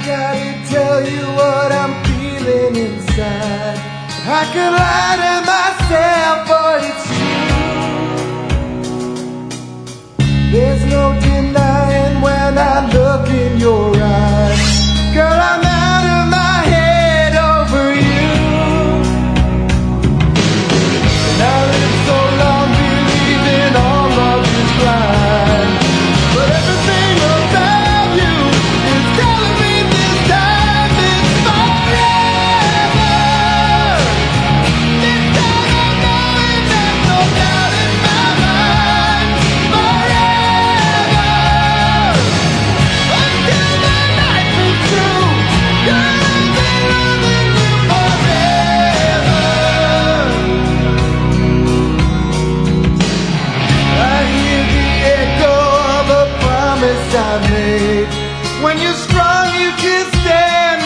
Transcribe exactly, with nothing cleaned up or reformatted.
gotta tell you what I'm feeling inside. I could lie to myself, but it's true. There's no denying when I look in your eyes. Girl, I'm out of my head over you. And I lived so long believing all love is blind, but everything about you is telling me this time it's forever. This time I know it, there's no doubt in my mind. Forever, until the night is through. Girl, I've been loving you forever. I hear the echo of a promise I made. When you're strong, you can stand